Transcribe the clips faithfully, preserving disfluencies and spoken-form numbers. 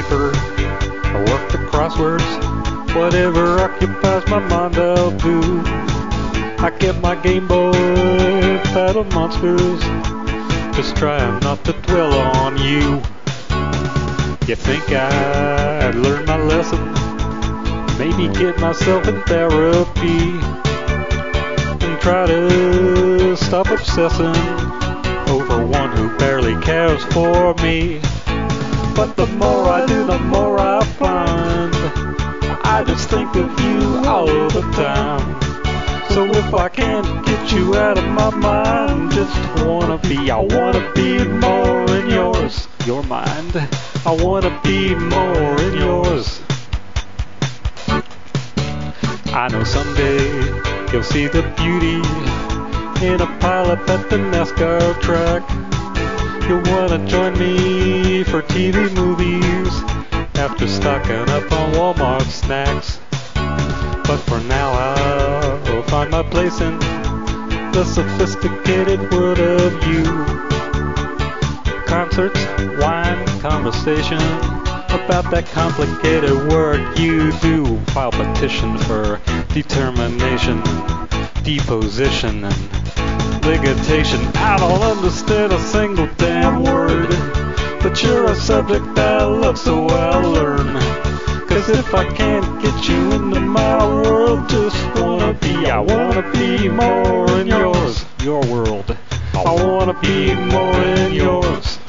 paper, I work the crosswords, whatever occupies my mind I'll do. I get my Game Boy, battle monsters, just trying not to dwell on you. You think I'd learn my lesson, maybe get myself in therapy, and try to stop obsessing over one who barely cares for me. But the more I do, the more I find I just think of you all the time. So if I can't get you out of my mind, just wanna be, I wanna be more in yours, your mind. I wanna be more in yours. I know someday you'll see the beauty in a pileup at the NASCAR track. You'll wanna join me for T V movies after stocking up on Walmart snacks. But for now I'll find my place in the sophisticated world of you. Concerts, wine, conversation about that complicated work you do. File petition for determination, deposition, and litigation. I don't understand a single damn word, but you're a subject I love, so I'll learn. Cause if I can't get you into my world, just wanna be, I wanna be more in yours, your world. I wanna be more in yours.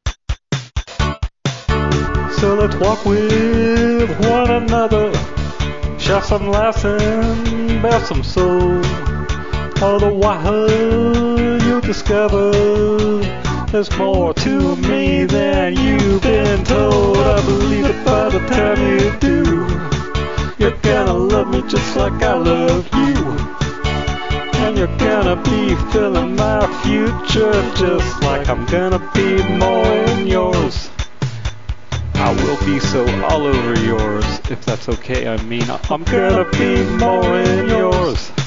So let's walk with one another, share some laughs and bear some soul. All the while you'll discover there's more to me than you've been told. I believe it by the time you do. You're gonna love me just like I love you, and you're gonna be filling my future just like I'm gonna be more in yours. I will be so all over yours, if that's okay. I mean, I'm gonna be more in yours.